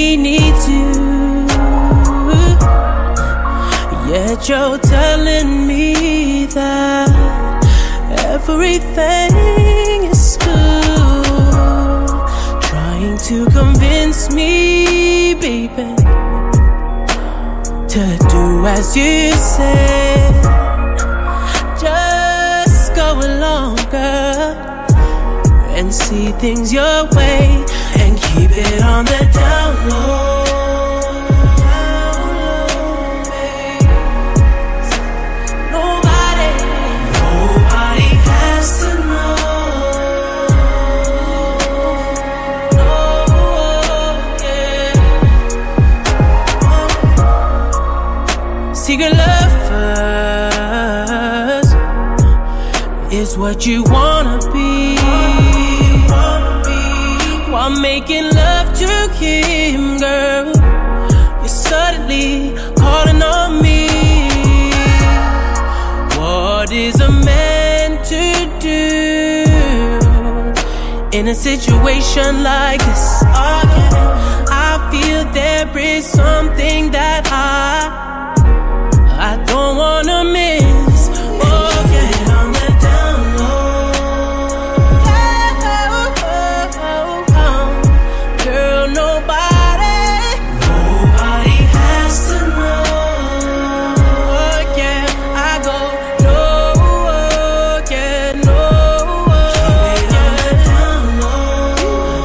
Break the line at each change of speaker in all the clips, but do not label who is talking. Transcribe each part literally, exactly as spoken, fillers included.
really needs you. Yet you're telling me that everything is good, trying to convince me, baby, to do as you said. Just go along, girl, and see things your way, and keep it on the down low. Nobody, nobody has to know. No, yeah. Secret lovers is what you wanna be, while making love to him, girl. You're suddenly calling on me. What is a man to do in a situation like this? I feel there is something that I I don't wanna miss. Oh, get on the down low. Girl, nobody, nobody has to know. Oh, yeah, I go, no, yeah, no. Keep it on the down low.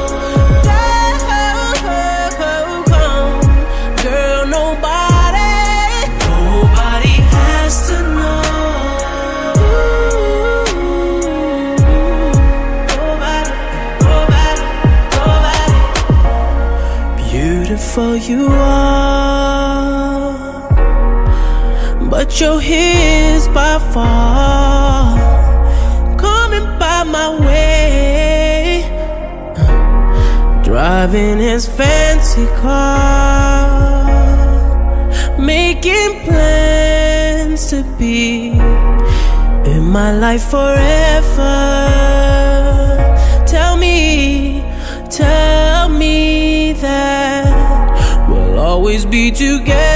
Girl, nobody, nobody has to know. Nobody, nobody, nobody. Beautiful you are, but you're his by far. Coming by my way, driving his fancy car, making plans to be in my life forever. Tell me, tell me that we'll always be together.